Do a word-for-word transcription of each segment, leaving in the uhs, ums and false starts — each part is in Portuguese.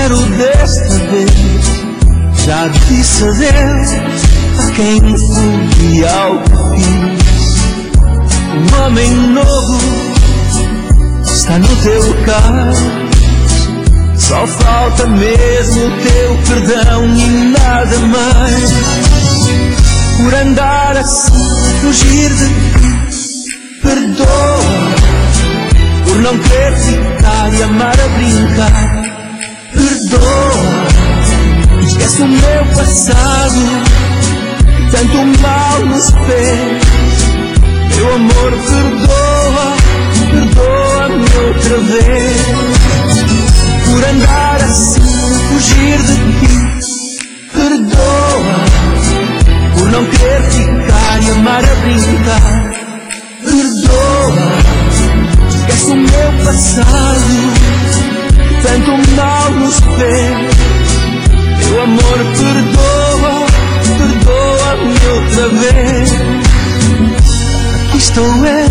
quero desta vez. Já disse adeus a quem fui e ao que fiz. Um homem novo está no teu cais. Só falta mesmo o teu perdão e nada mais. Por andar assim, fugir de ti, perdoa. Por não querer ficar e amar a brincar, perdoa. Esquece o meu passado, tanto mal nos fez. Meu amor, perdoa, perdoa-me outra vez. Por andar assim, fugir de ti, perdoa. Por não querer ficar e amar a brincar, perdoa. Esquece o meu passado, tanto mal nos fez. Meu amor, perdoa, perdoa-me outra vez. Aqui estou eu,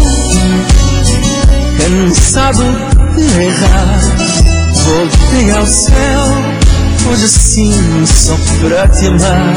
cansado de errar. Voltei ao céu, hoje sim, só para te amar.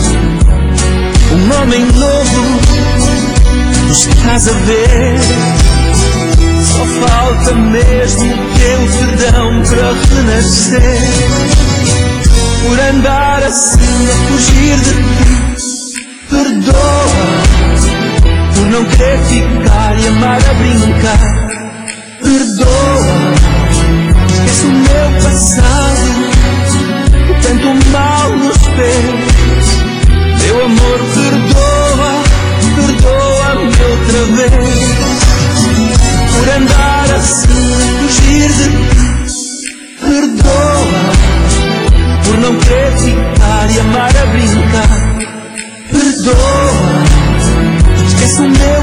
Um homem novo, tu estás a ver. Só falta mesmo o teu perdão para renascer. Por andar assim a fugir de ti, perdoa. Por não querer ficar e amar a brincar, perdoa. Esquece o meu passado, que tanto mal nos fez. Meu amor, perdoa, perdoa-me outra vez. Por andar assim a fugir de ti, perdoa. Por não querer ficar e amar a brincar, perdoa. Esquece o meu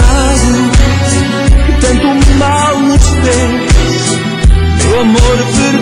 passado, que tanto mal nos fez. Meu amor, perdoa.